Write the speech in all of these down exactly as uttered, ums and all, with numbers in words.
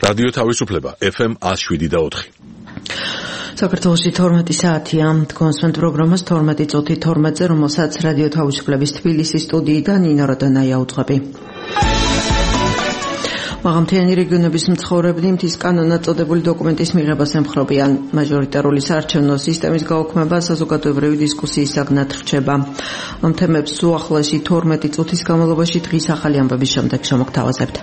რადიო თავისუფლება ეფ ემ one oh seven და four. საქართველოში თორმეტი საათია. კონსვენტ პროგრამას თორმეტი წუთი თორმეტზე, რომელსაც რადიო თავისუფლების თბილისის სტუდიიდან ნინო როდანაია უძღვები. მაღალმთიანი რეგიონების მცხოვრებნი მთის კანონად წოდებული დოკუმენტის მიღებას ემხრობიან. მაჟორიტარული საარჩევნო სისტემის გაუქმება საზოგადოებრივი დისკუსიის საგნად რჩება. ამ თემებს უახლოესი თორმეტი წუთის განმავლობაში დღის ახალი ამბების შემდეგ შემოგთავაზებთ.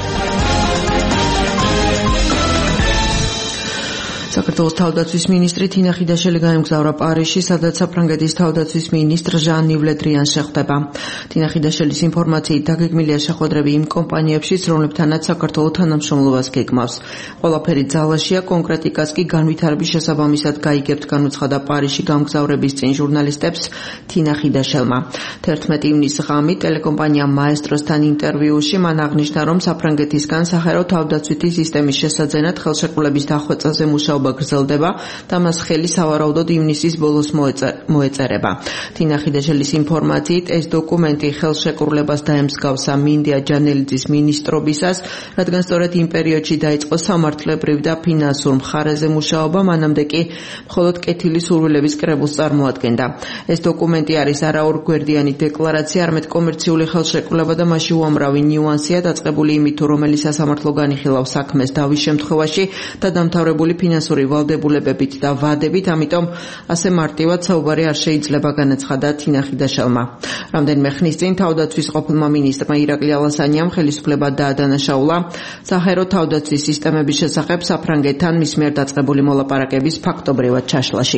საქართველოს თავდაცვის მინისტრი თინა ხიდაშელი გაემგზავრა პარიზში, სადაც საფრანგეთის თავდაცვის მინისტრ ჟან-ივ ლე დრიან შეხვდება. თინა ხიდაშელის ინფორმაციით დაგეგმილია შეხვედრები იმ კომპანიებშიც, რომლებთანაც საქართველოს თანამშრომლობას გეგმავს. ყველაფერი ძალაშია, კონკრეტიკას კი განვითარების შესაბამისად გაიგებთ, განუცხადა პარიზში გამგზავრების წინ ჟურნალისტებს თინა ხიდაშელმა. თერთმეტი ივნისის ღამით ტელეკომპანია მაესტროსთან ინტერვიუში მან აღნიშნა, რომ საფრანგეთისგან საჰაერო თავდაცვითი სისტემის შესაძენად ხელშეკრულების დახვეწაზე მუშაობა გრძელდება და მას ხელი სავარაუდოდ ივნისის ბოლოს მოეწერება. თინა ხიდაშელის ინფორმაციით ეს დოკუმენტი ხელშეკრულებას დაემსგავსა მინდია ჯანელიძის მინისტრობისას, რადგან სწორედ იმ პერიოდში დაიწყო სამართლებრივ და ფინანსურ მხარეზე მუშაობა, მანამდე კი მხოლოდ კეთილი სურვილების კრებულს წარმოადგენდა. ეს დოკუმენტი არის არა ორგვერდიანი დეკლარაცია, არამედ კომერციული ხელშეკრულება და მასში უამრავი ნიუანსია დაწყებული იმით, თუ რომელი სასამართლო განიხილავს საქმეს დავის შემთხვევაში და დამთავრებული ფინანსური ვალდებულებებით და ვადებით, ამიტომ ასე მარტივად საუბარი არ შეიძლება, განაცხადა თინა ხიდაშელმა. რამდენიმე ხნის წინ თავდაცვის ყოფილმა მინისტრმა ირაკლი ალასანიამ ხელისუფლება დაადანაშაულა საჰაერო თავდაცვის სისტემების შესახებ საფრანგეთთან მის მიერ დაწყებული მოლაპარაკების ფაქტობრივად ჩაშლაში.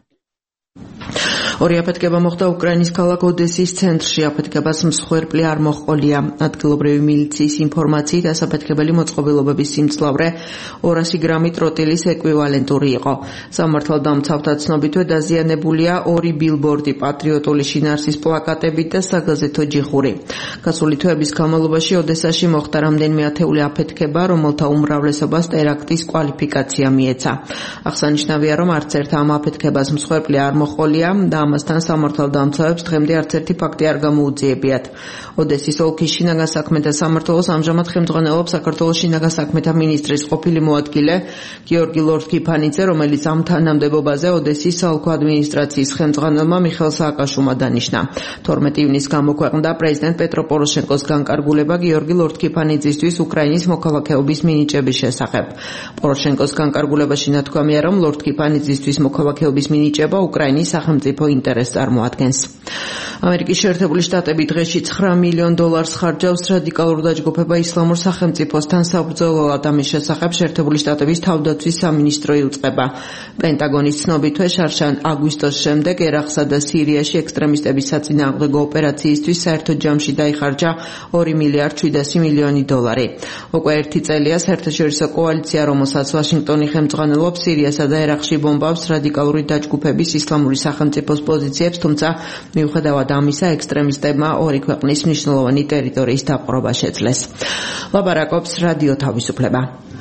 ორი აფეთქება მოხდა უკრაინის ქალაქ ოდესის ცენტრში. აფეთქებას მსხვერპლი არ მოჰყოლია. ადგილობრივი მილიციის ინფორმაციით ასაფეთქებელი მოწყობილობების სიმძლავრე ორასი გრამი ტროტილის ეკვივალენტური იყო. სამართალდამცავთა ცნობითვე დაზიანებულია ორი ბილბორდი, პატრიოტული შინაარსის პლაკატებით და საგაზეთო ჯიხური. გასული თვეების განმავლობაში ოდესაში მოხდა რამდენიმე ათეული აფეთქება, რომელთა უმრავლესობას ტერაქტის კვალიფიკაცია მიეცა. აღსანიშნავია, რომ არც ერთ ამ აფეთქებას მსხვერპლი არ მოჰყოლია და ამასთან სამართალდამცავებს დღემდე არც ერთი ფაქტი არ გამოუძიებიათ. ოდესის ოლქის შინაგან საქმეთა სამმართველოს ამჟამად ხელმძღვანელობს საქართველოს შინაგან საქმეთა მინისტრის ყოფილი მოადგილე გიორგი ლორთქიფანიძე, რომელიც ამ თანამდებობაზე ოდესის საოლქო ადმინისტრაციის ხელმძღვანელმა მიხეილ სააკაშვილმა დანიშნა. თორმეტი ივნისს გამოქვეყნდა პრეზიდენტ პეტრო პოროშენკოს განკარგულება გიორგი ლორთქიფანიძისთვის უკრაინის მოქალაქეობის მინიჭების შესახებ. პოროშენკოს განკარგულებაში ნათქვამია, რომ ლორთქიფანიძისთვის მოქალაქეობის მინიჭება უკრაინის სახელმწიფო ინტერესს წარმოადგენს. ამერიკის შეერთებული შტატები დღეში ცხრა მილიონ დოლარს ხარჯავს რადიკალურ დაჯგუფება ისლამურ სახელმწიფოსთან საბრძოლველად. ამის შესახებ შეერთებული შტატების თავდაცვის სამინისტრო იუწყება. პენტაგონის ცნობითვე შარშან აგვისტოს შემდეგ ერაყსა და სირიაში ექსტრემისტების საწინააღმდეგო ოპერაციისთვის საერთო ჯამში დაიხარჯა ორი მილიარდ შვიდასი მილიონი დოლარი. უკვე ერთი წელია საერთაშორისო კოალიცია, რომელსაც ვაშინგტონი ხელმძღვანელობს, სირიასა და ერაყში ბომბავს რადიკალური დაჯგუფების ისლამური სახელმწიფოს პოზიციებს, თუმცა მიუხედავად ამისა, ექსტრემისტებმა ორი ქვეყნის მნიშვნელოვანი ტერიტორიის დაპყრობა შეძლეს. ლაპარაკობს რადიო თავისუფლება.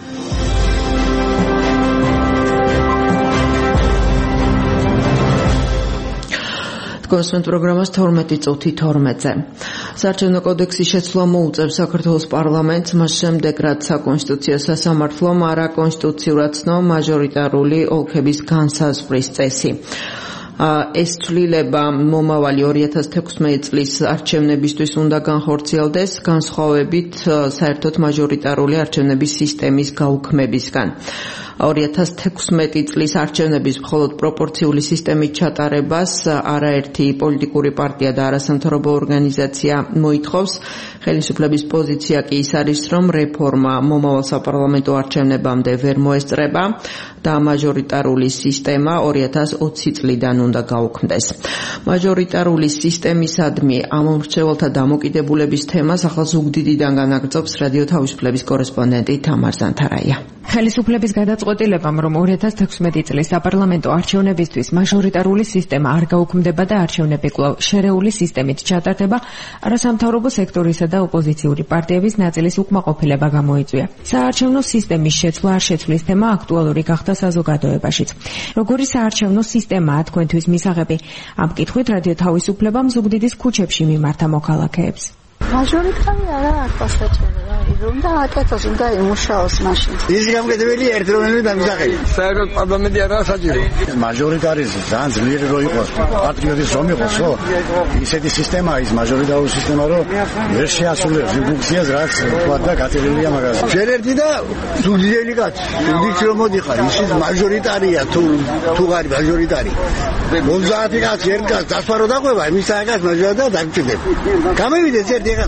კონსვენტ პროგრამას თორმეტი წუთი თორმეტზე. საარჩევნო კოდექსის შეცვლა მოუწევს საქართველოს პარლამენტს მას შემდეგ, რაც საკონსტიტუციო სასამართლომ არაკონსტიტუციურად ცნო მაჟორიტარული ოლქების განსაზღვრის წესი. ეს ცვლილება მომავალი ორი ათას თექვსმეტი წლის არჩევნებისთვის უნდა განხორციელდეს, განსხვავებით საერთოდ მაჟორიტარული არჩევნების სისტემის გაუქმებისგან. ორი ათას თექვსმეტი წლის არჩევნების მხოლოდ პროპორციული სისტემით ჩატარებას არაერთი პოლიტიკური პარტია და არასამთავრობო ორგანიზაცია მოითხოვს. ხელისუფლების პოზიცია კი ის არის, რომ რეფორმა მომავალ საპარლამენტო არჩევნებამდე ვერ მოესწრება და მაჟორიტარული სისტემა ორი ათას ოცი წლიდან უნდა გაუქმდეს. მაჟორიტარული სისტემისადმი ამომრჩეველთა დამოკიდებულების თემას ახლა ზუგდიდიდან განაგრძობს რადიო თავისუფლების კორესპონდენტი თამარ ზანთარაია. ხელისუფლების გადაწყვეტილებამ, რომ ორი ათას თექვსმეტი წლის საპარლამენტო არჩევნებისთვის მაჟორიტარული სისტემა არ გაუქმდება და არჩევნები კვლავ შერეული სისტემით ჩატარდება, არასამთავრობო სექტორისა და ოპოზიციური პარტიების ნაწილის უკმაყოფილება გამოიწვია. საარჩევნო სისტემის შეცვლა არ შეცვლის თემა აქტუალური გახდა საზოგადოებაშიც. როგორი საარჩევნო სისტემაა თქვენთვის მისაღები? ამ კითხვით რადიო თავისუფლებამ ზუგდიდის ქუჩებში მიმართა მოქალაქეებს. მაჟორიტარი არა არ გასაჭიროა. უნდა აკეთოს, უნდა იმუშაოს მაშინ. ის გამგებელია ერთ რომელიმე დამისახები. საერთოდ პარლამენტი არაა საჭირო. მაჟორიტარიზმი ძალიან ძლიერი რო იყოს, პატრიოტის რომ იყოს, ხო? ისეთი სისტემაა ის მაჟორიტარული სისტემა, რომ ვერ შეასრულებს იმ ფუნქციას, რაც თქვა და გაწელილია მაგაზე. შერერთი და ძლიერი კაცი. ვიცი რომ მოდიხარ, ის მაჟორიტარია თუ თუ არის მაჟორიტარი. ოცდაათი კაცი ერთ კაცს დასვარო დაყვება, იმის საკაც მაჟორიტარი დაგჭირდება. გამივიდეს ერთი ეგ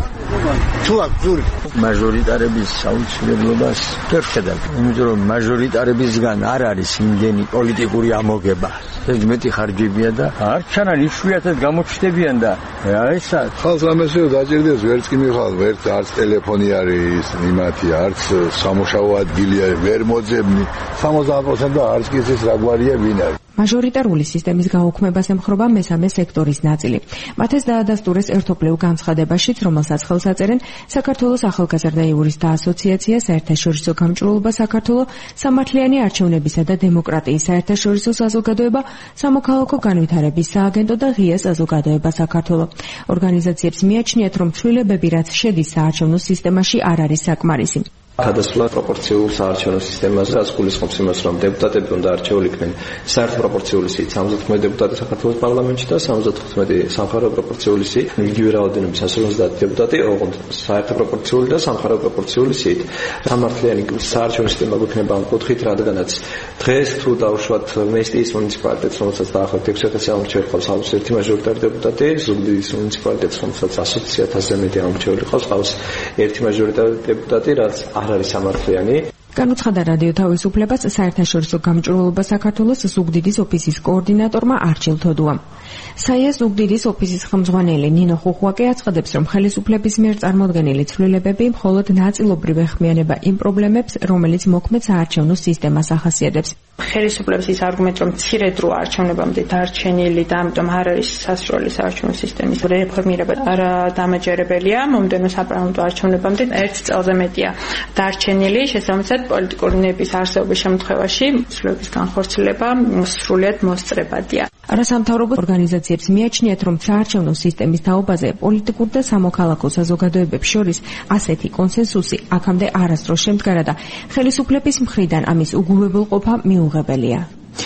თუ აქვს ზური. მაჟორიტარების აუცილებლობას ვერ ხედავ, იმიტომ რომ მაჟორიტარებისგან არ არის იმდენი პოლიტიკური ამოგება. ეს მეტი ხარჯებია და არ ჩანან იშვიათად გამოჩნდებიან და ესა ხალხს ამასე დაჭირდეს ვერც კი მიხალ, ვერც არც ტელეფონი არის იმათი, არც სამუშაო ადგილი არის, ვერ მოძებნი. სამოცდაათ პროცენტი და არც კი ეს რა გვარია ვინ არის. მაჟორიტარული სისტემის გაუქმებას ემხრობა მესამე სექტორის ნაწილი. მათ ეს დაადასტურეს ერთობლივ განცხადებაშიც, რომელსაც ხელს აწერენ საქართველოს ახალგაზრდა იურისტთა ასოციაცია, საერთაშორისო გამჭვირვალობა საქართველოს, სამართლიანი არჩევნებისა და დემოკრატიის საერთაშორისო საზოგადოება, სამოქალაქო განვითარების სააგენტო და ღია საზოგადოება საქართველოს. ორგანიზაციებს მიაჩნიათ, რომ ცვლილებები, რაც შედის საარჩევნო სისტემაში, არ არის საკმარისი. გადასვლა პროპორციულ საარჩევნო სისტემაზე, რაც გულისხმობს იმას, რომ დეპუტატები უნდა არჩეული იქნენ საერთო პროპორციული სიით სამოცდათხმეტი დეპუტატი საქართველოს პარლამენტში და სამოცდათხმეტი სამხარეო პროპორციული სიით, იგივე რაოდენობის ასი ოცდაათი დეპუტატი, ოღონდ საერთო პროპორციული და სამხარეო პროპორციული სიით. სამართლიანი საარჩევნო სისტემა გვექნება ამ კუთხით, რადგანაც დღეს თუ დავუშვათ მესტიის მუნიციპალიტეტს, რომელსაც დაახლოებით ექვსი ათასი ამორჩეველი ყავს, ჰყავს ერთი მაჟორიტარი დეპუტატი, ზუგდიდის მუნიციპალიტეტს, რომელსაც ათი ათასზე მეტი ამორჩეველი ყავს, ჰყავს ერთი მაჟორიტარი დეპუტატი, რაც არ არის სამართლიანი. განუცხადა რადიო თავისუფლებას საერთაშორისო გამჭვირვალობა საქართველოს ზუგდიდის ოფისის კოორდინატორმა არჩილ თოდუამ. საიას ზუგდიდის ოფისის ხელმძღვანელი ნინო ხუხვაკე აცხადებს, რომ ხელისუფლების მიერ წარმოდგენილი ცვლილებები მხოლოდ ნაწილობრივ ეხმიანება იმ პრობლემებს, რომელიც მოქმედ საარჩევნო სისტემას ახასიათებს. ხელისუფლების ის არგუმენტი, რომ მცირე დრო არჩევნებამდე დარჩენილი და ამიტომ არ არის სასრული საარჩევნო სისტემის რეფორმირება არა დამაჯერებელია, მომდევნო საპარლამენტო არჩევნებამდე ერთ წელზე მეტია დარჩენილი, შესაბამისად პოლიტიკური ნების არსებობის შემთხვევაში ცვლილების განხორციელება სრულიად მოსწრებადია. არასამთავრობო ორგანიზაციებს მიაჩნიათ, რომ საარჩევნო სისტემის თაობაზე პოლიტიკურ და სამოქალაქო საზოგადოებებს შორის ასეთი კონსენსუსი აქამდე არასდროს შემდგარა და ხელისუფლების მხრიდან ამის უგულებელყოფა მიუღებელია.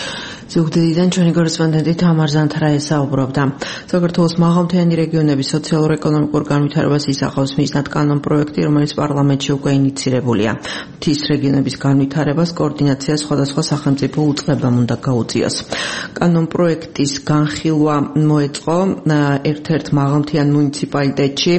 ზუგდიდიდან ჩვენი კორესპონდენტი თამარ ზანთარა ესაუბრობდა. საქართველოს მაღალმთიანი რეგიონების სოციალურ-ეკონომიკურ განვითარებას ისახავს მიზნად კანონ პროექტი, რომელიც პარლამენტში უკვე ინიცირებულია. მთის რეგიონების განვითარებას კოორდინაცია სხვადასხვა სახელმწიფო უწყებამ უნდა გაუწიოს. კანონ პროექტის განხილვა მოეწყო ერთ-ერთ მაღალმთიან მუნიციპალიტეტში,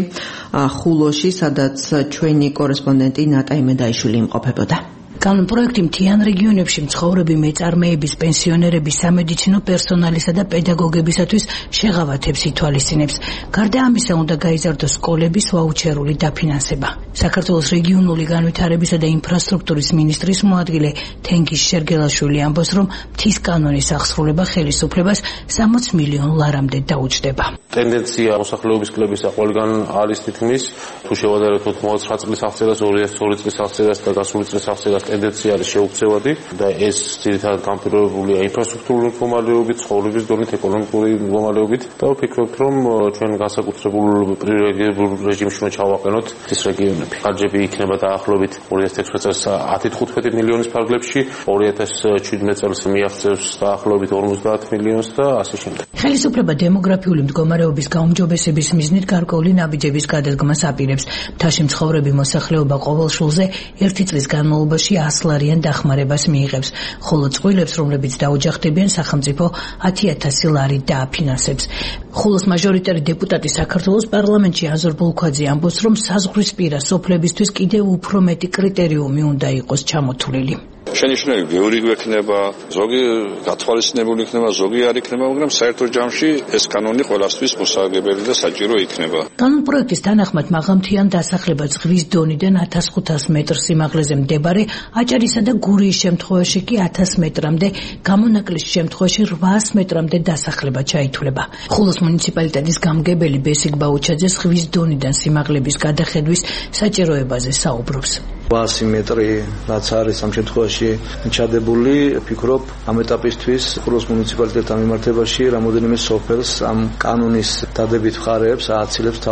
ხულოში, სადაც ჩვენი კორესპონდენტი ნატა იმედაიშვილი იმყოფებოდა. კანონ პროექტი მთიან რეგიონებში მცხოვრები მეწარმეების, პენსიონერების, სამედიცინო პერსონალისა და პედაგოგებისათვის შეღავათებს ითვალისწინებს. გარდა ამისა, უნდა გაიზარდოს სკოლების ვაუჩერული დაფინანსება. საქართველოს რეგიონული განვითარებისა და ინფრასტრუქტურის მინისტრის მოადგილე თენგიზ შერგელაშვილი ამბობს, რომ მთის კანონის აღსრულება ხელისუფლებას სამოც მილიონ ლარამდე დაუჯდება. ტენდენცია მოსახლეობის კლების ყველგან არის თითქმის, თუ შევადარებთ ოცდაოთხ წლის აღწერას, ორი ათას ორი წლის აღწერას და გასული წლის აღწერას ტენდენცია არის შეუქცევადი და ეს ძირითადად განპირობებულია ინფრასტრუქტურული მდგომარეობით, ცხოვრების დონით, ეკონომიკური მდგომარეობით და ვფიქრობთ, რომ ჩვენ განსაკუთრებულ პრივილეგირებულ რეჟიმში უნდა ჩავაყენოთ ეს რეგიონები. ხარჯები იქნება დაახლოებით ორი ათას ექვსი წელს ათი თხუთმეტი მილიონის ფარგლებში, ორი ათას შვიდმეტ წელს მიაღწევს დაახლოებით ორმოცდაათ მილიონს და ასე შემდეგ. ხელისუფლება დემოგრაფიული მდგომარეობის გაუმჯობესების მიზნით გარკვეული ნაბიჯების გადადგმას აპირებს. მთაში მცხოვრები მოსახლეობა ყოველ შულზე ერთი წლის განმავლობაში ას ლარიან დახმარებას მიიღებს, ხოლო წყვილებს, რომლებიც დაოჯახდებიან, სახელმწიფო ათი ათასი ლარი დააფინანსებს. ხულოს მაჟორიტარი დეპუტატი საქართველოს პარლამენტში აზორ ბოლქვაძე ამბობს, რომ საზღვრისპირა სოფლებისთვის კიდევ უფრო მეტი კრიტერიუმი უნდა იყოს ჩამოთვლილი. შენიშვნები ბევრი გვექნება, ზოგი გათვალისწინებული იქნება, ზოგი არ იქნება, მაგრამ საერთო ჯამში ეს კანონი ყველასთვის მოსაგებელი და საჭირო იქნება. კანონ პროექტის თანახმად მაღალმთიან დასახლება ზღვის დონიდან ათას ხუთას მეტრ სიმაღლეზე მდებარე აჭარისა და გურიის შემთხვევაში კი ათას მეტრამდე, გამონაკლის შემთხვევაში რვაას მეტრამდე დასახლება ჩაითვლება. ხულოს მუნიციპალიტეტის გამგებელი ბესიკ ბაუჩაძე ზღვის დონიდან სიმაღლების გადახედვის საჭიროებაზე საუბრობს. რვაასი მეტრი რაც არის ამ შემთხვევაში ჩადებული, ფიქრობ ამ ეტაპისთვის ხულოს მუნიციპალიტეტთან მიმართებაში რამოდენიმე სოფელს ამ კანონის დადებით მხარეებს ააცილებს თავიდან.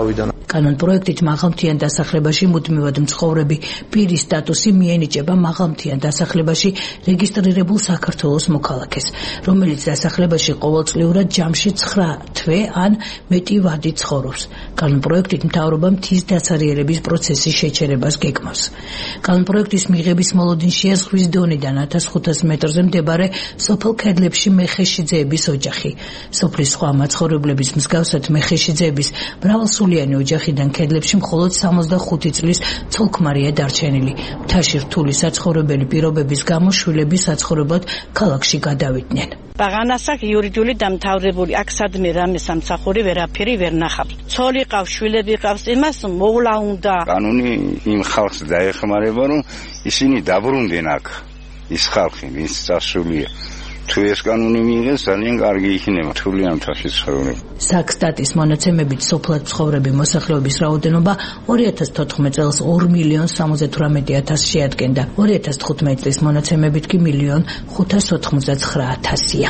კანონპროექტით მაღალმთიან დასახლებაში მუდმივად მცხოვრები პირის სტატუსი მიენიჭება მაღალმთიან დასახლებაში რეგისტრირებულ საქართველოს მოქალაქეს, რომელიც დასახლებაში ყოველწლიურად ჯამში ცხრა თვე ან მეტი ვადი ცხოვრობს. კანონპროექტით მთავრობა მთის დაცარიერების პროცესის შეჩერებას გეგმავს. კანონპროექტის მიღების მოლოდინშია ზღვის დონიდან ათას ხუთას მეტრზე მდებარე სოფელ ქედლებში მეხეშიძეების ოჯახი. სოფლის სხვა მაცხოვრებლების მსგავსად მეხეშიძეების მრავალსულიანი ოჯახიდან ქედლებში მხოლოდ სამოცდახუთი წლის ცოლ-ქმარია დარჩენილი. მთაში რთული საცხოვრებელი პირობების გამო შვილები საცხოვრებლად ქალაქში გადავიდნენ. ბაღანასაკ იურიდიული დამთავრებული აქ სადმე რამე სამსახური ვერაფერი ვერ ნახავ. ცოლი ყავს, შვილები ყავს, იმას მოვლა უნდა. კანონი იმ ხალხს დაეხმარება, რომ ისინი დაბრუნდნენ აქ. ის ხალხი, ვინც წასულია. თუ ეს კანონი მიიღეს, ძალიან კარგი იქნება თურლიან მთაში ცხოვრება. საქსტატის მონაცემებით სოფლად მცხოვრები მოსახლეობის რაოდენობა ორი ათას თოთხმეტ წელს ორ მილიონ სამოცდათვრამეტი ათასს შეადგენდა. ორი ათას თხუთმეტ წლის მონაცემებით კი მილიონ ხუთას ოთხმოცდაცხრა ათასია.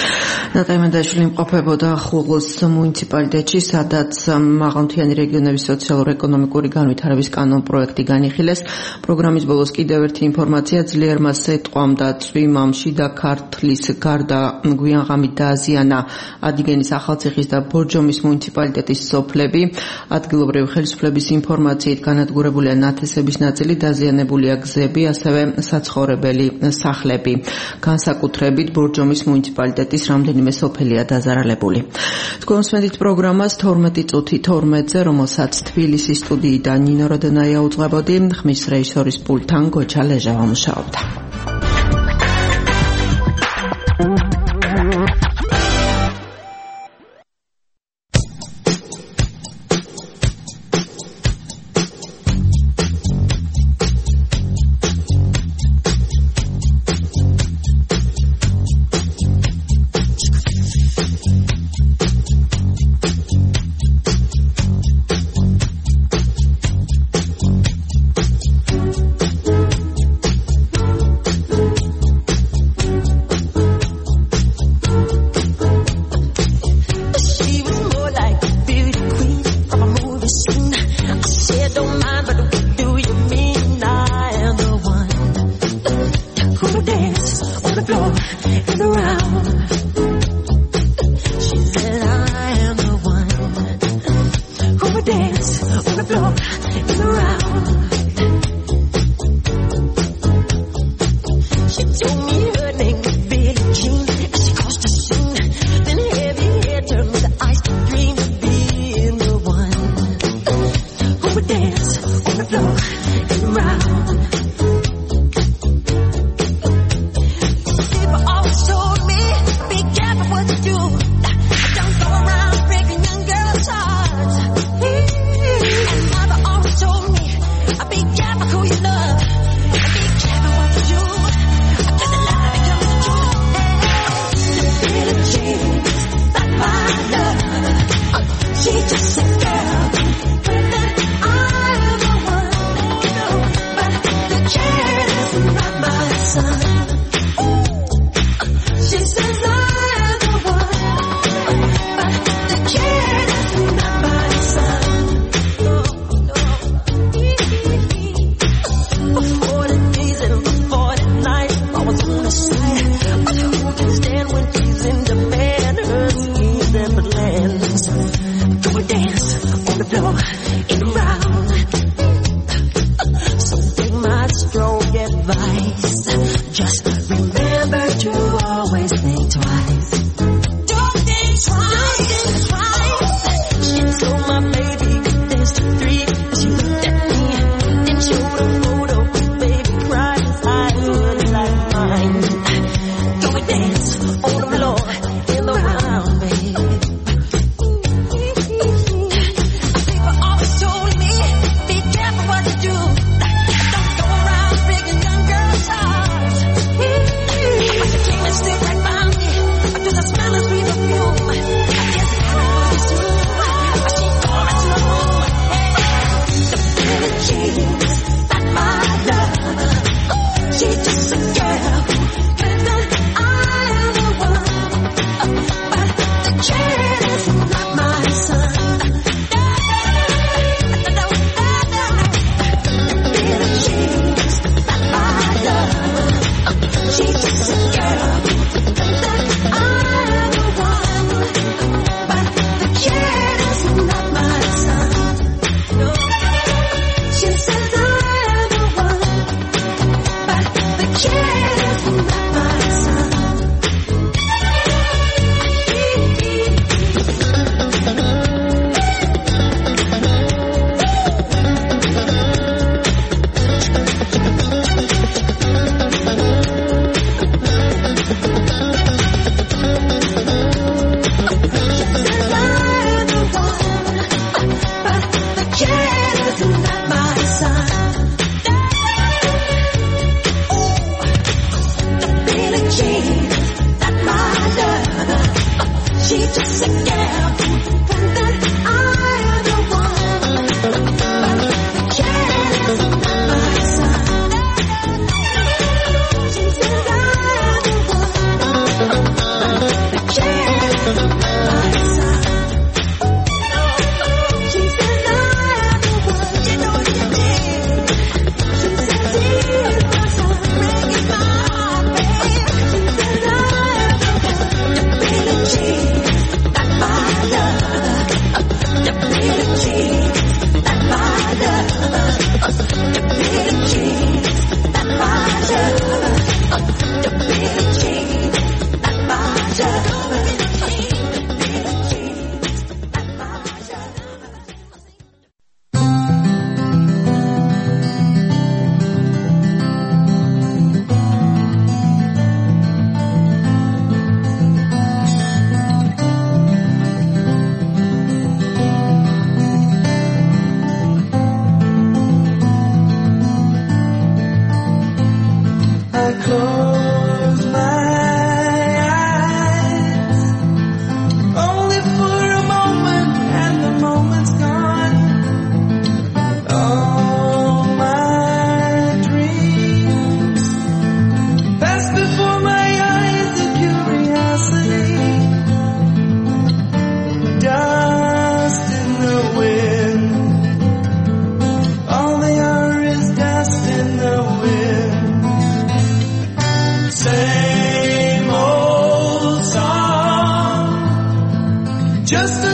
ნატაი მანდაშვილი იმყოფებოდა ხულოს მუნიციპალიტეტში, სადაც მაღალმთიანი რეგიონების სოციალურ-ეკონომიკური განვითარების კანონპროექტი განიხილეს. პროგრამის ბოლოს კიდევ ერთი ინფორმაცია ძლიერმა სეტყვამ და წვიმამ შიდა ქართლის გარდა გვიანღამით დააზიანა ადიგენის ახალციხის და ბორჯომის მუნიციპალიტეტის სოფლები. ადგილობრივი ხელისუფლების ინფორმაციით განადგურებულია ნათესების ნაწილი, დაზიანებულია გზები, ასევე საცხოვრებელი სახლები. განსაკუთრებით ბორჯომის მუნიციპალიტეტის რამდენიმე სოფელია დაზარალებული. თქვენ მსმენთ პროგრამას თორმეტი წუთი თორმეტზე, რომელსაც თბილისის სტუდიიდან ნინო როდონაია უძღვებოდი, ხმის რეჟისორის პულტთან გოჩა ლეჟავა მუშაობდა. Told me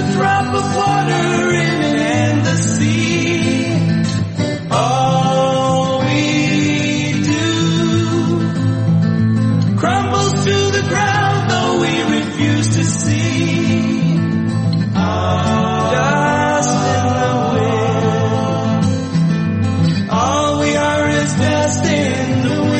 drop of water in an endless sea. All we do crumbles to the ground, though we refuse to see. Dust in the wind. All we are is dust in the wind.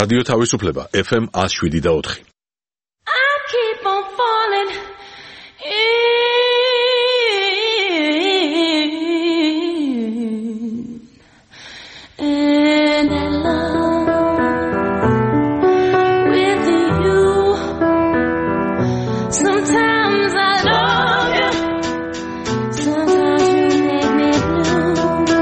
რადიო თავისუფლება F M one oh seven point four. I keep on falling in and in love with you. Sometimes I love you, sometimes you make me blue.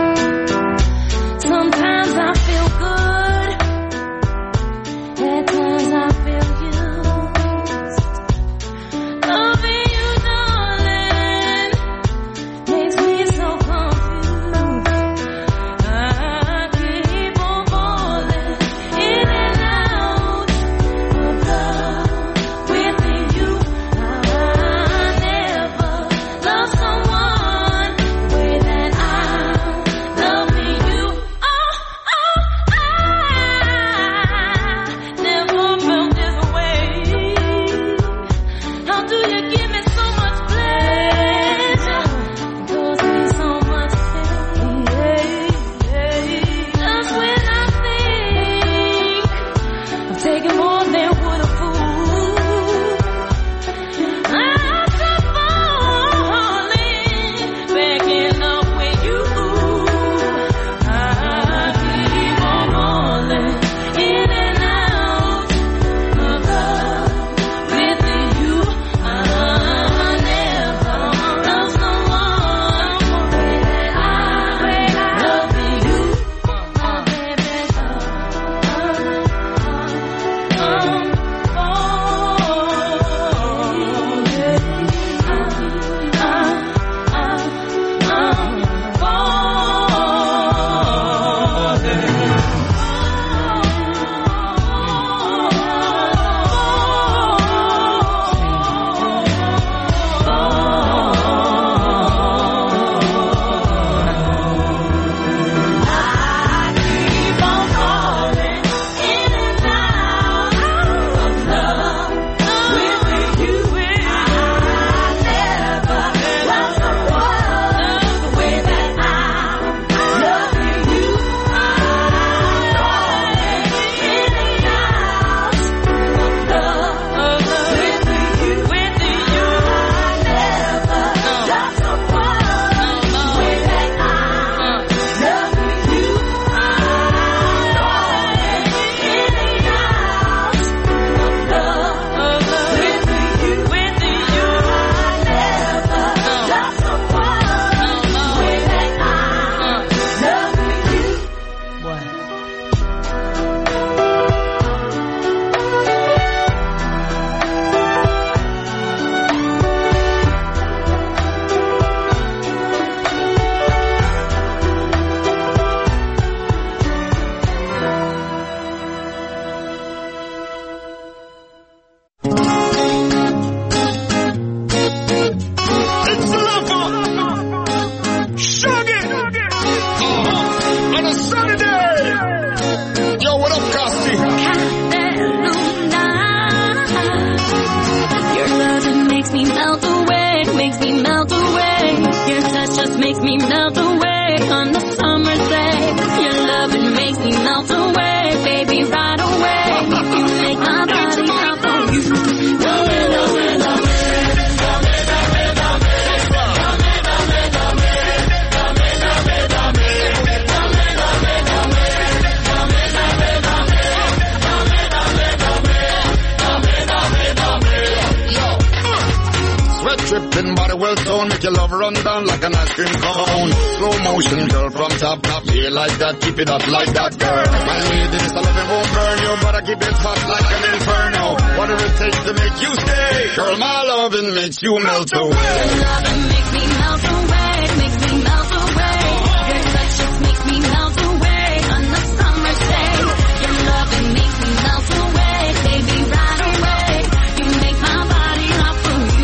Sometimes I feel good, at times I feel used. Loving you, darling, makes me so confused. I keep on falling in and out of love with you. I never loved someone the way that I'm loving you. Oh, oh, I never felt this way. How do you give me so much pleasure? Cause me so much pain. Just when I think I'm taking more than would a fool, I stop falling back in love with you. I keep on falling in and out of love with you. I never loved someone the way that I love you. Oh, baby, I'm Tripping body well toned, make your love run down like an ice cream cone. Slow motion, girl, from top top, yeah, like that, keep it up like that, girl. My lady, this I love it won't burn you, but I keep it hot like an inferno. Whatever it takes to make you stay, girl, my loving makes you melt away. Your loving makes me melt away, makes me melt away. Your touch just makes me melt away on the summer's day. Your loving makes me melt away, baby, right away. You make my body hot for you.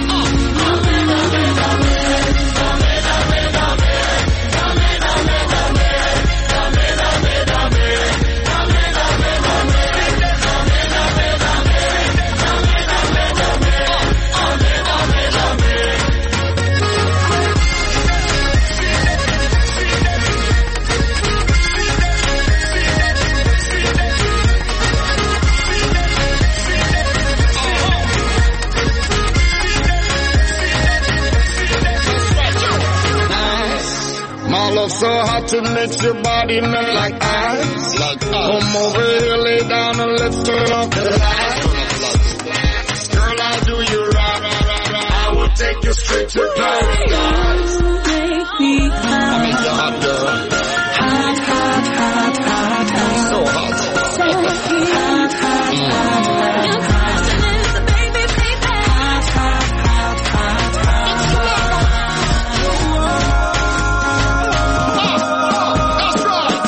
love so hot it makes your body melt like ice. Like ice. Come over here, lay down and let's turn off the lights. Girl, I'll do you right. I will take you straight to paradise. Make me hot. I make you hot, girl. Hot, hot, hot, hot, hot. So hot. So hot, hot, hot, hot. Your passion is a baby, baby. Hot, hot, hot, hot, hot. That's right.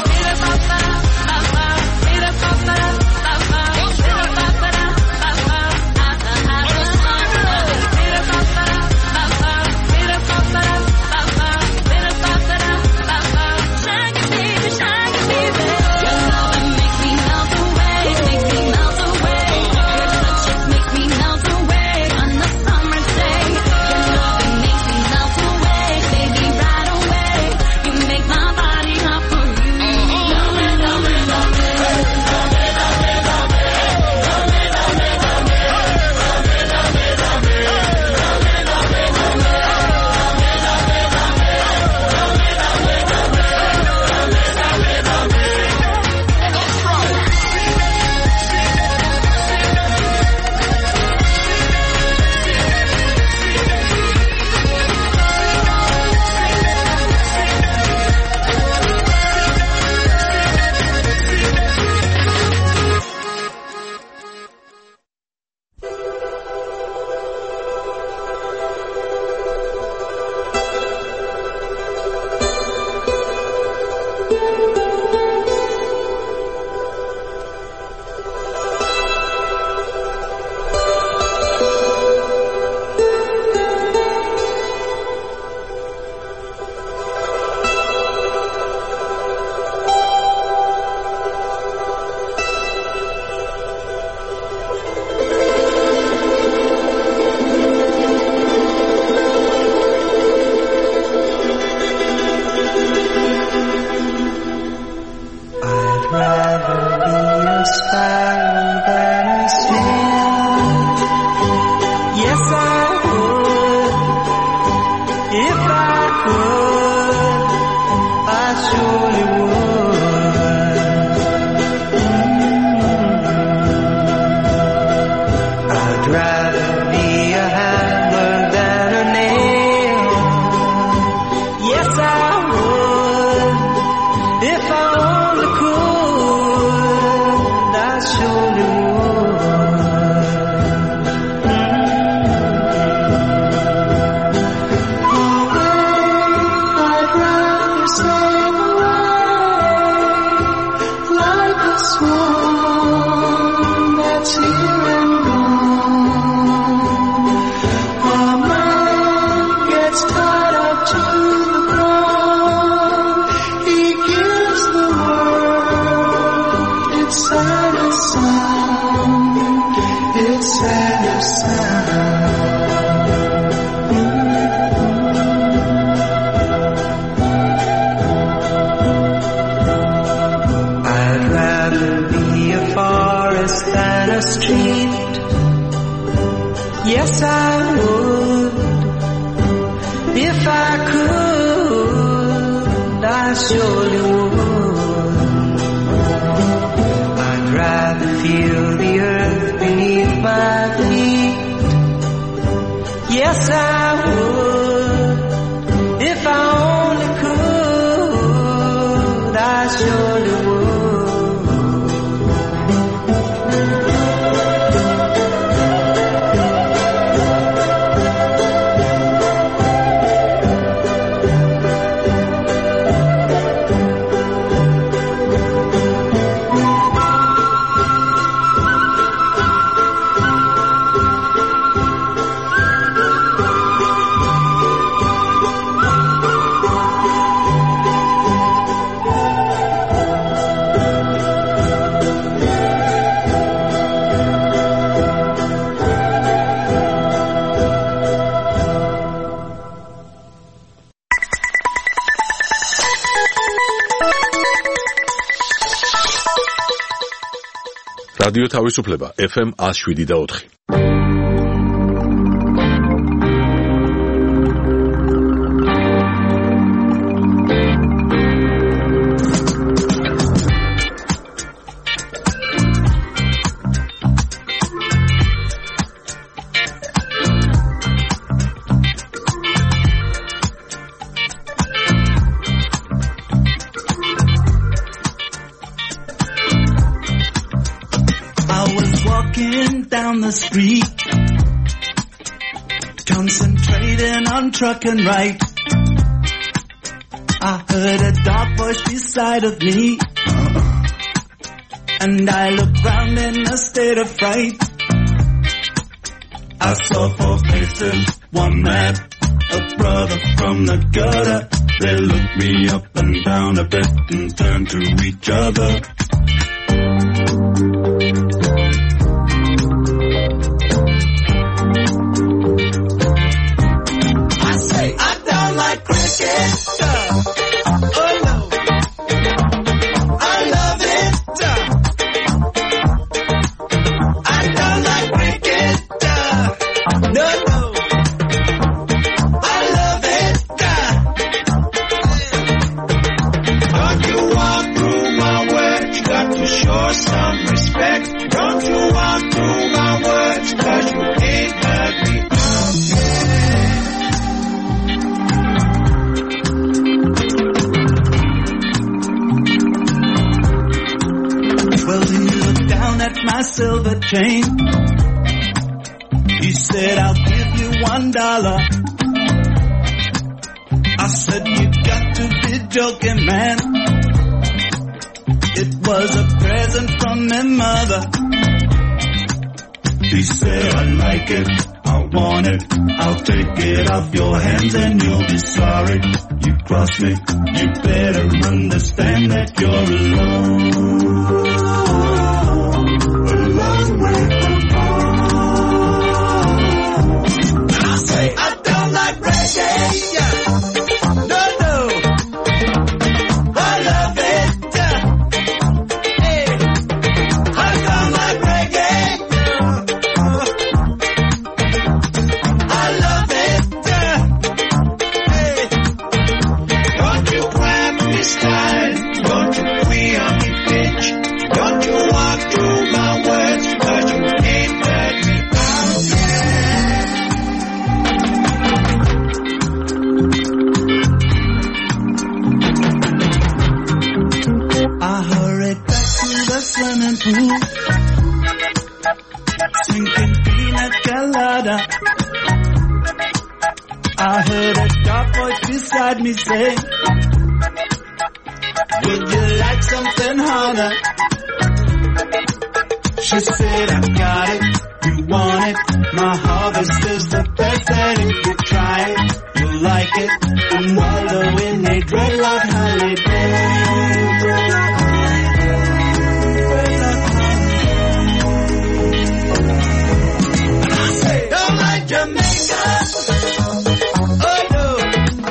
რადიო თავისუფლება ეფ ემ one oh seven და four. the street, concentrating on trucking right. I heard a dark voice beside of me, and I looked round in a state of fright. I saw four faces, one mad, a brother from the gutter. They looked me up and down a bit and turned to each other. I say, I don't like cricket. Oh no, I love it. I don't like cricket. No, no, I love it. Don't you walk through my words, you got to show some respect. Don't you walk through my words, cause you ain't heard me. Well, he looked down at my silver chain. He said, I'll give you one dollar. I said, you got to be joking, man. It was a present from my mother. He said, I like it, I want it, I'll take it off your hands and you'll be sorry. You cross me, you better understand that you're alone. A long way from home. And I say, I don't like reggae. No, no, I love it. Hey, I don't like reggae. I love it. Hey, don't you grab me style, don't you queer on me bitch, don't you walk through my words, cause you ain't heard me out yet. I hurried back to the swimming pool, sinking pina colada. I heard a dark voice beside me say, would you like something harder? She said, I got it, you want it, my harvest is the best, and if you try it, you'll like it, and wallow in a dreadlock holiday. And I say, don't like Jamaica. Oh no,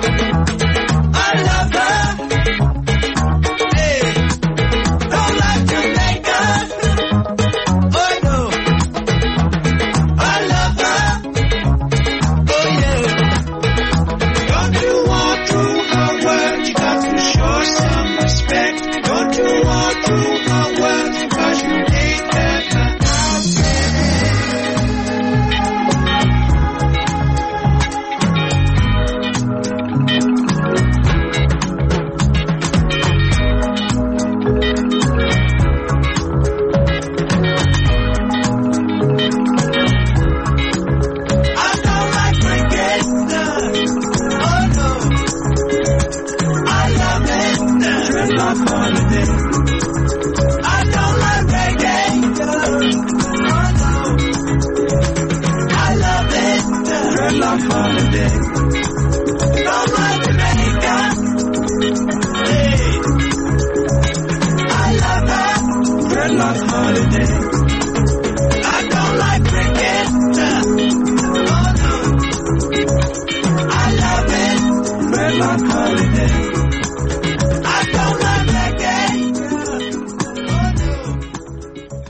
I love her. Hey, don't like Jamaica. Oh no, I love her. Oh yeah. Don't you walk through her words, you got to show some respect. Don't you walk through her words, cause you ain't heard her out yet. I don't like cricket. Oh no, I love it. Dreadlock holiday. I don't like reggae. Oh no, I love it. Dreadlock holiday. Don't like Jamaica. Hey, I love her. Dreadlock holiday. I don't like cricket. Oh no, I love it. Dreadlock holiday. I don't like reggae. Oh no.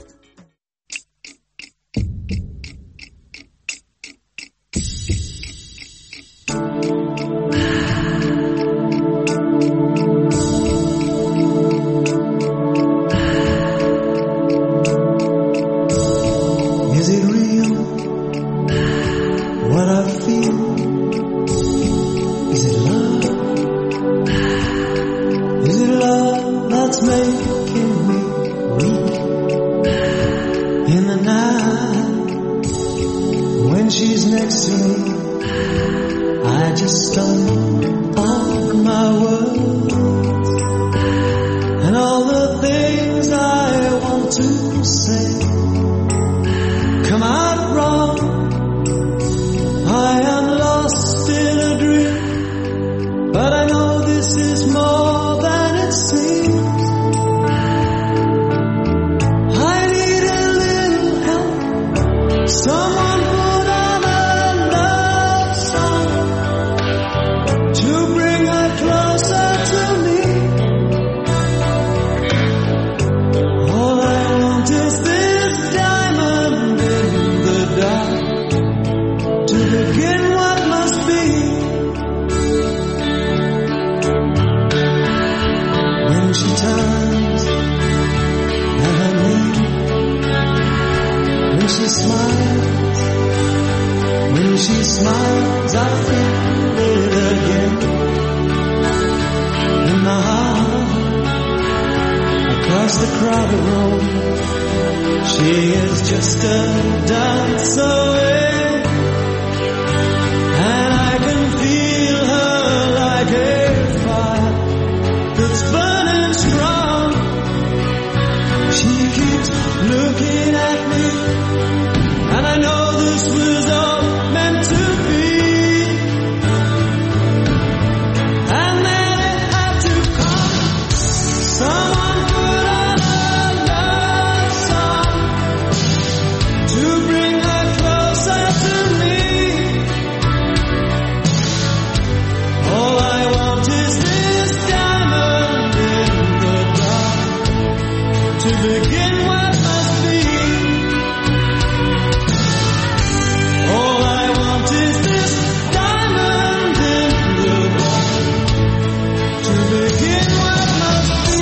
next to me, I just start on my words and all the things I want to say come out wrong. I am lost in a dream, but I know this is more than it seems. I need a little help, someone put on a love song to bring her closer to me. All I want is this diamond in the dark to begin what must be. When she turns and I leave, when she smiles, when she smiles, I feel it again in my heart. Across the crowded room, she is just a dance away, and I can feel her like a fire that's burning strong. She keeps looking at me, and I know this was all meant to be. And then it had to come. Someone put on a love song to bring her closer to me. All I want is this diamond in the dark to begin what must be. All I want is this diamond in the dark to begin what must be.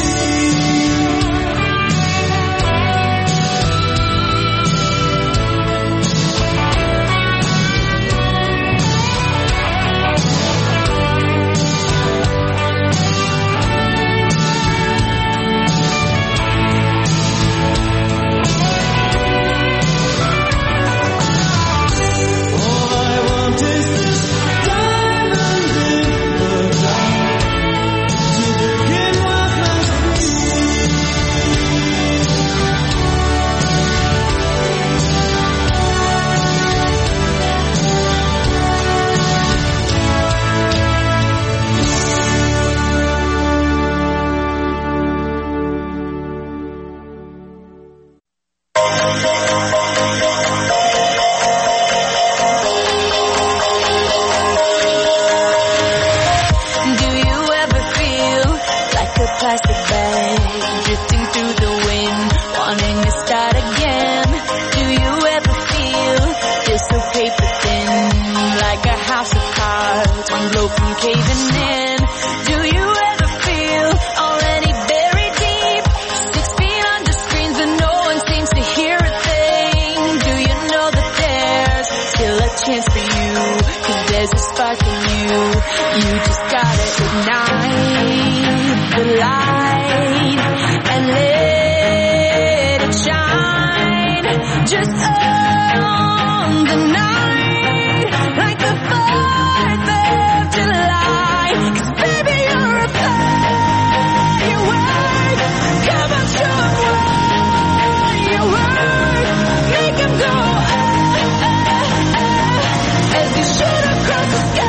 All I want is this diamond in the dark to begin what must be. Do you ever feel like a plastic bag drifting through the wind, wanting to start again? Do you ever feel this so paper thin, like a house of cards, one blow from caving in? Do you ever feel already buried deep, six feet under screens but no one seems to hear a thing? Do you know that there's still a chance for you, 'cause there's a spark in you? You just gotta ignite the light and let it shine. Just on the night, like the fourth of July. 'Cause baby, you're a firework. Come on, show 'em what you work. Make 'em go ah, ah, ah, as you shoot across the sky.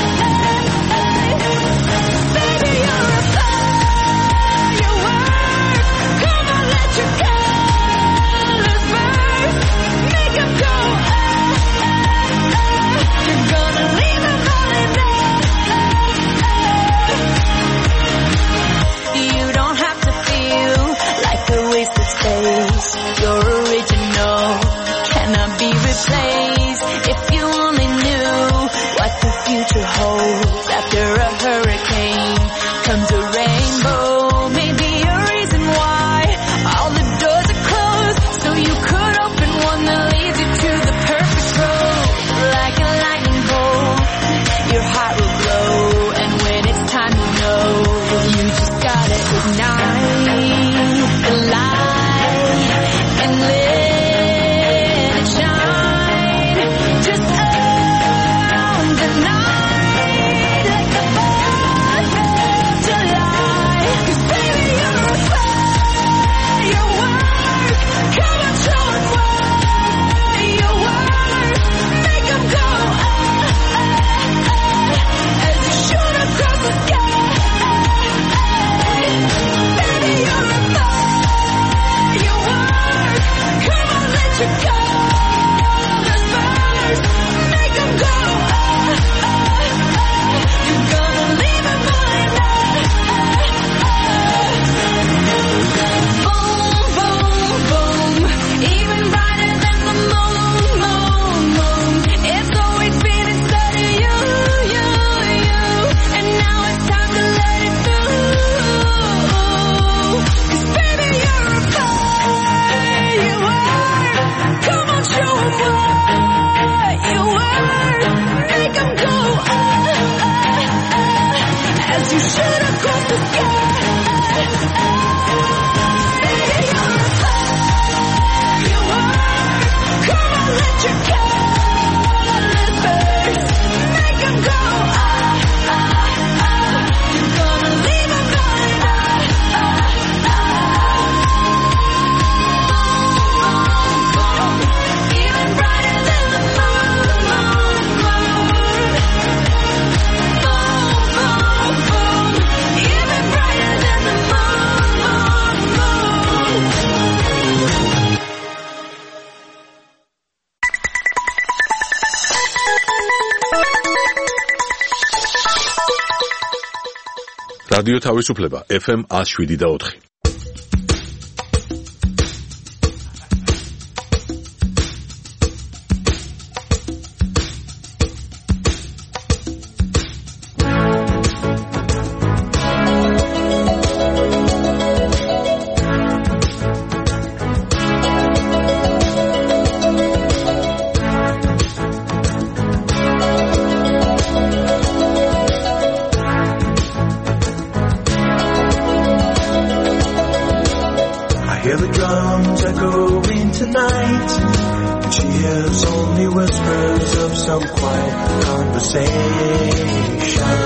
Baby, you're a firework. Come on, let your colors burst. რადიო თავისუფლება ეფ ემ one oh seven და four. Hear the drums echoing tonight, and she hears only whispers of some quiet conversation.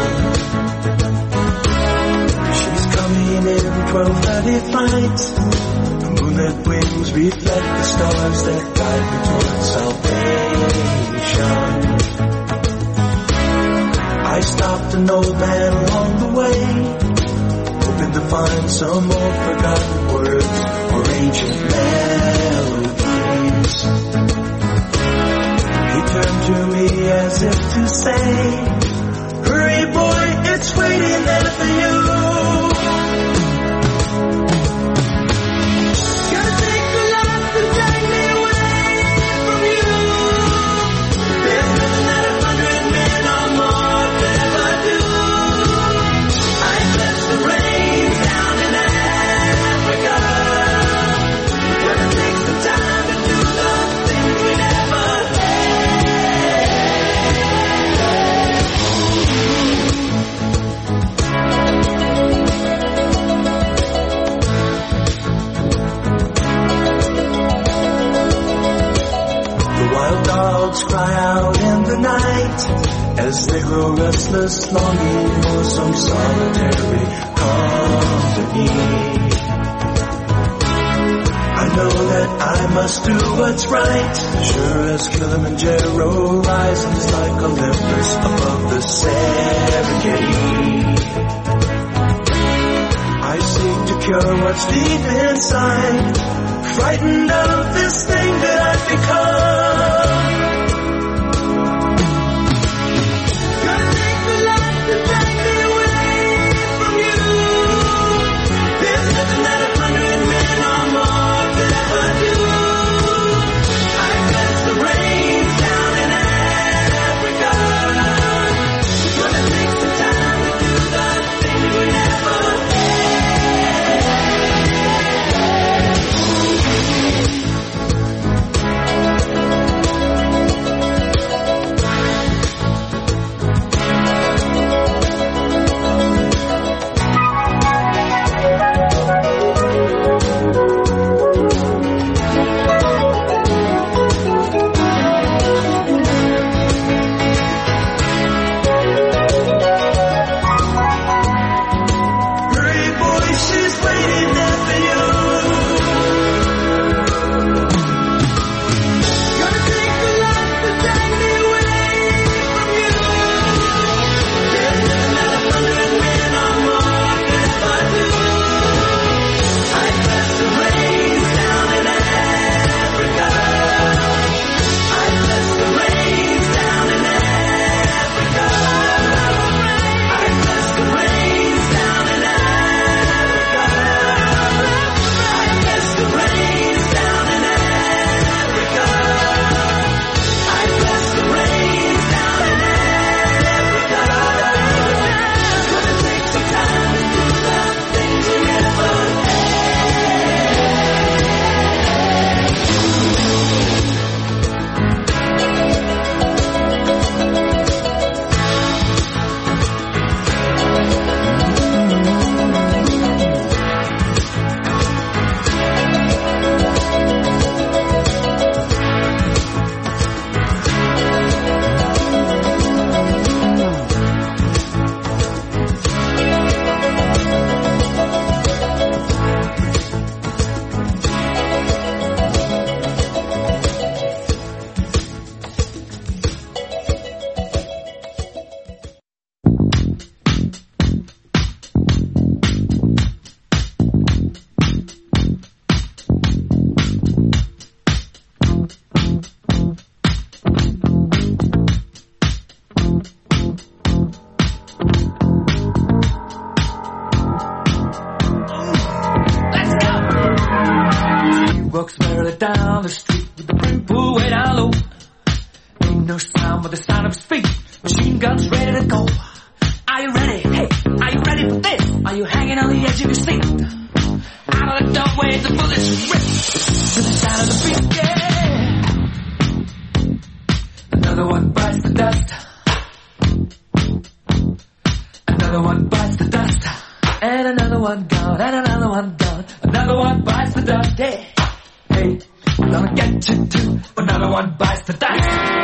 She's coming in twelve thirty flight. The moonlit wings reflect the stars that guide me towards salvation. I stopped an old man along the way, hoping to find some old forgotten words or ancient melodies. He turned to me as if to say, hurry boy, it's waiting there for you. Gotta take the life to drag me away from you. There's nothing that a hundred men or more could ever do. I bless the rain down in Africa. Gonna take some time to do the things we never The wild dogs cry out in the night as they grow restless, longing for some solitary company. I know that I must do what's right, sure as Kilimanjaro rises like Olympus above the Serengeti. I seek to cure what's deep inside, frightened of this thing that I've become. Gotta take the life to drag me away from you. There's nothing that a hundred men or more could ever do. I bless the rain down in Africa. Gonna take some time to do the things we never had. one bites the dust. Another one bites the dust. And another one gone, and another one gone. Another one bites the dust. Hey, hey, I'm gonna get you too. Another one bites the dust.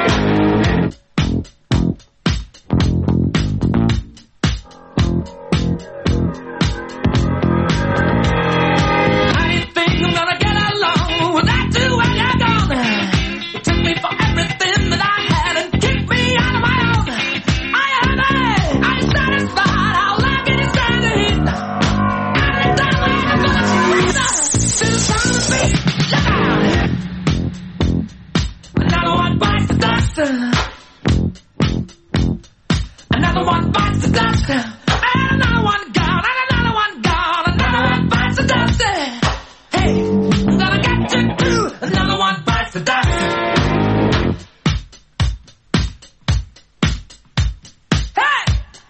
I didn't think I'm gonna get along without you when you're gone. You took me for everything that I had and kicked me out of my own. I am I, I'm satisfied. How long can you stand the heat? I'm done with I'm gonna breathe out. Still sound the beat. Look out. Another one bites the dust. Another one bites the dust. And another one gone. And another one gone. Another one bites the dust. Hey, I'm gonna get you too. Another one bites the dust. Hey!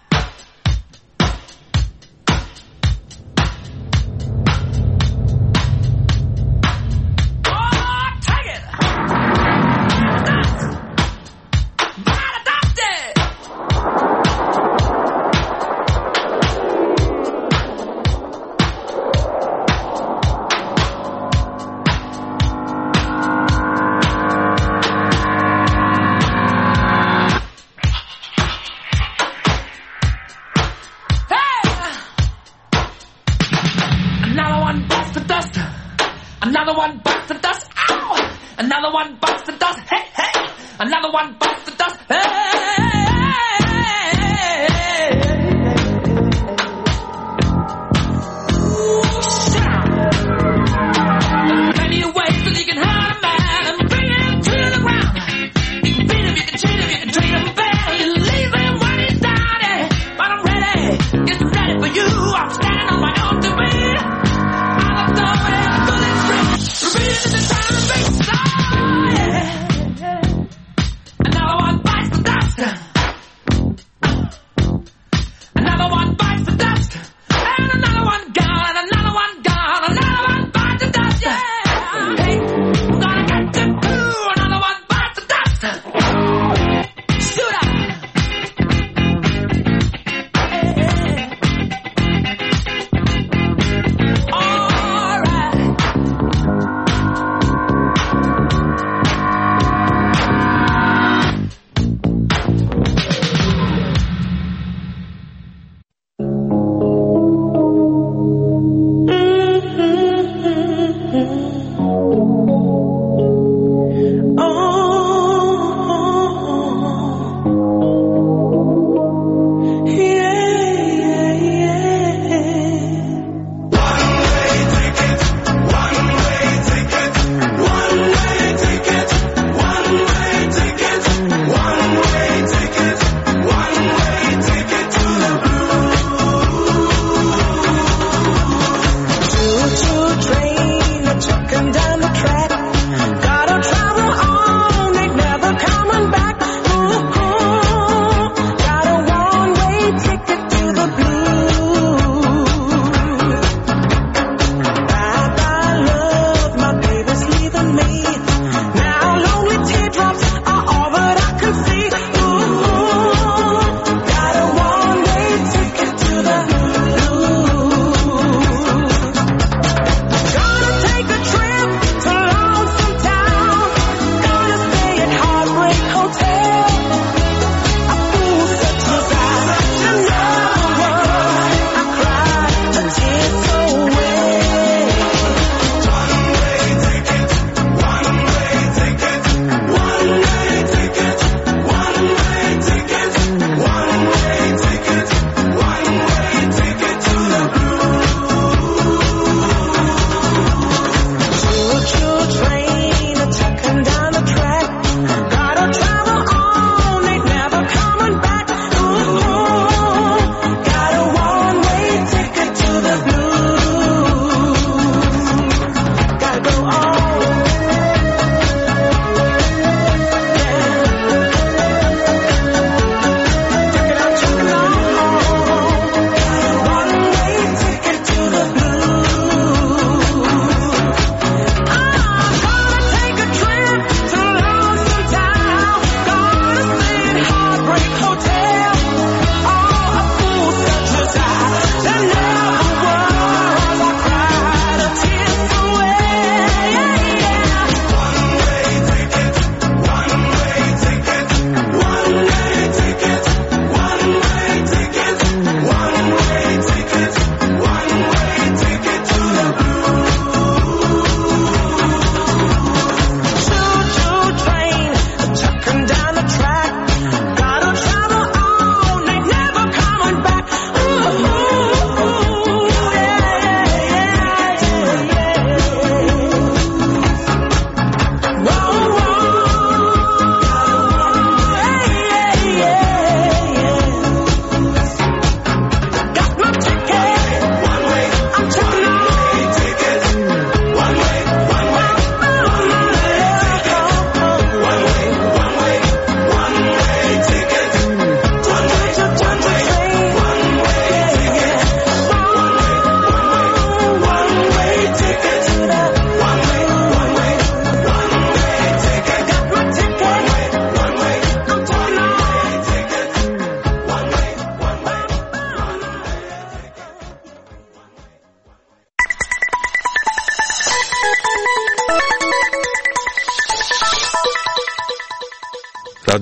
Oh, take it! Dust! Gotta dust it! Another one bites the dust. Another one bites the dust. Ow! Another one bites the dust. Hey, hey! Another one bites the dust. Hey! Plenty of ways that you can hurt a man and bring him to the ground. You can beat him, you can cheat him, you can treat him bad. You leave him when he's down. eh. But I'm ready, yes, I'm ready for you. I'm standing on my own to win. I'm done with it, bullet free. Repeat the time, big song. Another one bites the dust.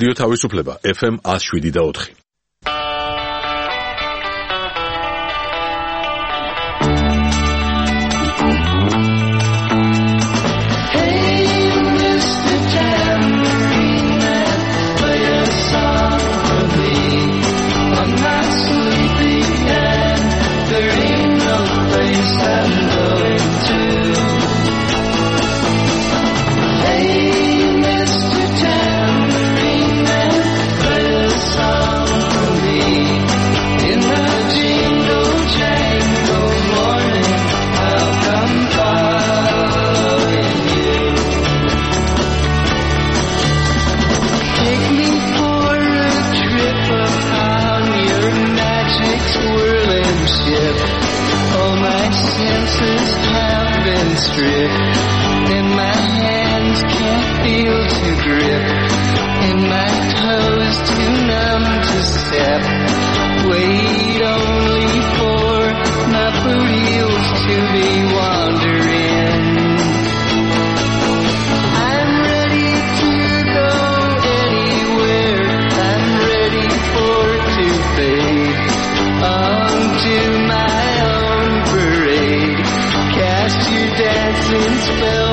რადიო თავისუფლება ეფ ემ one oh seven და four. Spell